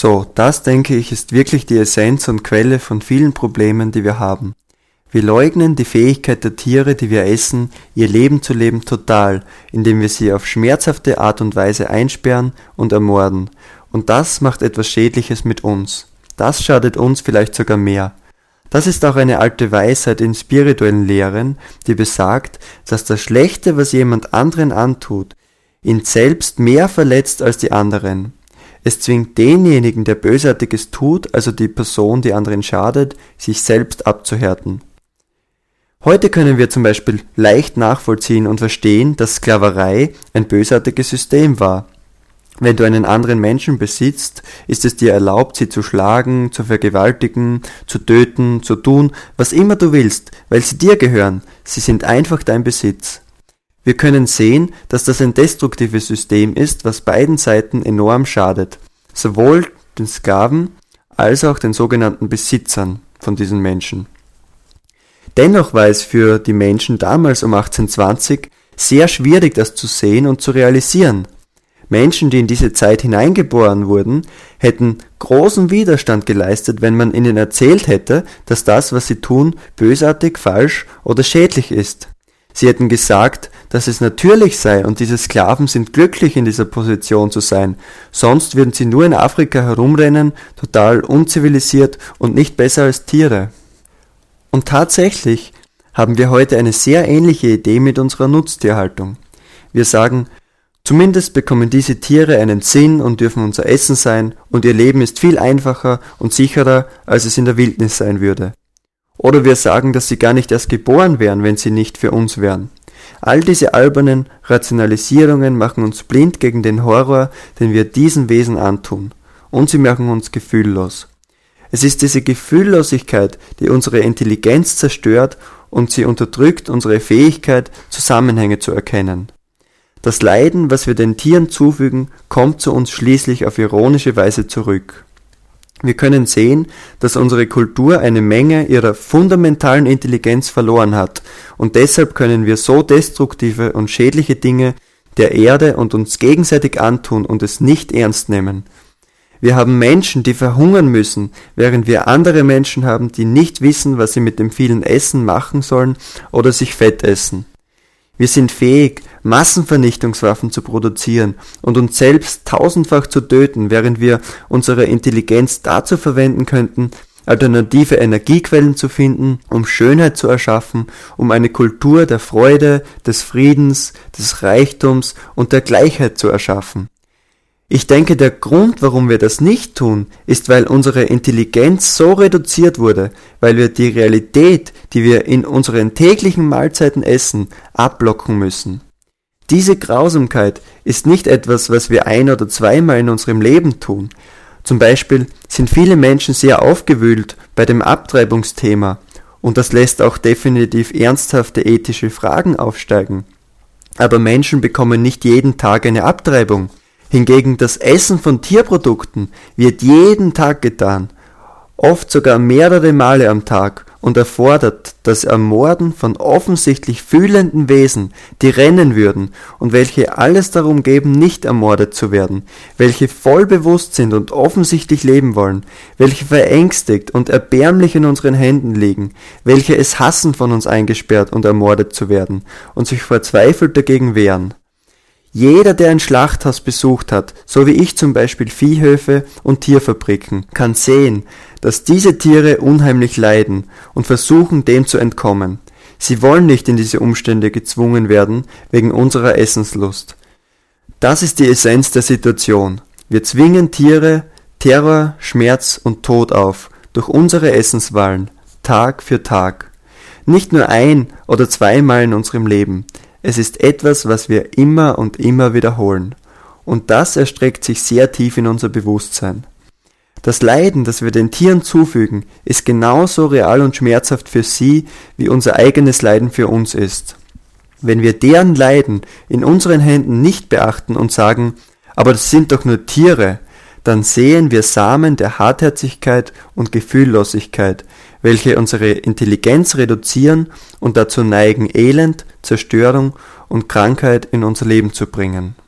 So, das denke ich ist wirklich die Essenz und Quelle von vielen Problemen, die wir haben. Wir leugnen die Fähigkeit der Tiere, die wir essen, ihr Leben zu leben total, indem wir sie auf schmerzhafte Art und Weise einsperren und ermorden. Und das macht etwas Schädliches mit uns. Das schadet uns vielleicht sogar mehr. Das ist auch eine alte Weisheit in spirituellen Lehren, die besagt, dass das Schlechte, was jemand anderen antut, ihn selbst mehr verletzt als die anderen. Es zwingt denjenigen, der Bösartiges tut, also die Person, die anderen schadet, sich selbst abzuhärten. Heute können wir zum Beispiel leicht nachvollziehen und verstehen, dass Sklaverei ein bösartiges System war. Wenn du einen anderen Menschen besitzt, ist es dir erlaubt, sie zu schlagen, zu vergewaltigen, zu töten, zu tun, was immer du willst, weil sie dir gehören. Sie sind einfach dein Besitz. Wir können sehen, dass das ein destruktives System ist, was beiden Seiten enorm schadet, sowohl den Sklaven als auch den sogenannten Besitzern von diesen Menschen. Dennoch war es für die Menschen damals um 1820 sehr schwierig, das zu sehen und zu realisieren. Menschen, die in diese Zeit hineingeboren wurden, hätten großen Widerstand geleistet, wenn man ihnen erzählt hätte, dass das, was sie tun, bösartig, falsch oder schädlich ist. Sie hätten gesagt, dass es natürlich sei und diese Sklaven sind glücklich in dieser Position zu sein, sonst würden sie nur in Afrika herumrennen, total unzivilisiert und nicht besser als Tiere. Und tatsächlich haben wir heute eine sehr ähnliche Idee mit unserer Nutztierhaltung. Wir sagen, zumindest bekommen diese Tiere einen Sinn und dürfen unser Essen sein und ihr Leben ist viel einfacher und sicherer, als es in der Wildnis sein würde. Oder wir sagen, dass sie gar nicht erst geboren wären, wenn sie nicht für uns wären. All diese albernen Rationalisierungen machen uns blind gegen den Horror, den wir diesen Wesen antun. Und sie machen uns gefühllos. Es ist diese Gefühllosigkeit, die unsere Intelligenz zerstört und sie unterdrückt unsere Fähigkeit, Zusammenhänge zu erkennen. Das Leiden, was wir den Tieren zufügen, kommt zu uns schließlich auf ironische Weise zurück. Wir können sehen, dass unsere Kultur eine Menge ihrer fundamentalen Intelligenz verloren hat und deshalb können wir so destruktive und schädliche Dinge der Erde und uns gegenseitig antun und es nicht ernst nehmen. Wir haben Menschen, die verhungern müssen, während wir andere Menschen haben, die nicht wissen, was sie mit dem vielen Essen machen sollen oder sich fett essen. Wir sind fähig, Massenvernichtungswaffen zu produzieren und uns selbst tausendfach zu töten, während wir unsere Intelligenz dazu verwenden könnten, alternative Energiequellen zu finden, um Schönheit zu erschaffen, um eine Kultur der Freude, des Friedens, des Reichtums und der Gleichheit zu erschaffen. Ich denke, der Grund, warum wir das nicht tun, ist, weil unsere Intelligenz so reduziert wurde, weil wir die Realität, die wir in unseren täglichen Mahlzeiten essen, abblocken müssen. Diese Grausamkeit ist nicht etwas, was wir ein- oder zweimal in unserem Leben tun. Zum Beispiel sind viele Menschen sehr aufgewühlt bei dem Abtreibungsthema und das lässt auch definitiv ernsthafte ethische Fragen aufsteigen. Aber Menschen bekommen nicht jeden Tag eine Abtreibung. Hingegen das Essen von Tierprodukten wird jeden Tag getan, oft sogar mehrere Male am Tag und erfordert das Ermorden von offensichtlich fühlenden Wesen, die rennen würden und welche alles darum geben, nicht ermordet zu werden, welche voll bewusst sind und offensichtlich leben wollen, welche verängstigt und erbärmlich in unseren Händen liegen, welche es hassen, von uns eingesperrt und ermordet zu werden und sich verzweifelt dagegen wehren. Jeder, der ein Schlachthaus besucht hat, so wie ich zum Beispiel Viehhöfe und Tierfabriken, kann sehen, dass diese Tiere unheimlich leiden und versuchen, dem zu entkommen. Sie wollen nicht in diese Umstände gezwungen werden, wegen unserer Essenslust. Das ist die Essenz der Situation. Wir zwingen Tiere, Terror, Schmerz und Tod auf, durch unsere Essenswahlen, Tag für Tag. Nicht nur ein- oder zweimal in unserem Leben. Es ist etwas, was wir immer und immer wiederholen. Und das erstreckt sich sehr tief in unser Bewusstsein. Das Leiden, das wir den Tieren zufügen, ist genauso real und schmerzhaft für sie, wie unser eigenes Leiden für uns ist. Wenn wir deren Leiden in unseren Händen nicht beachten und sagen, aber das sind doch nur Tiere, dann sehen wir Samen der Hartherzigkeit und Gefühllosigkeit, welche unsere Intelligenz reduzieren und dazu neigen, Elend, Zerstörung und Krankheit in unser Leben zu bringen.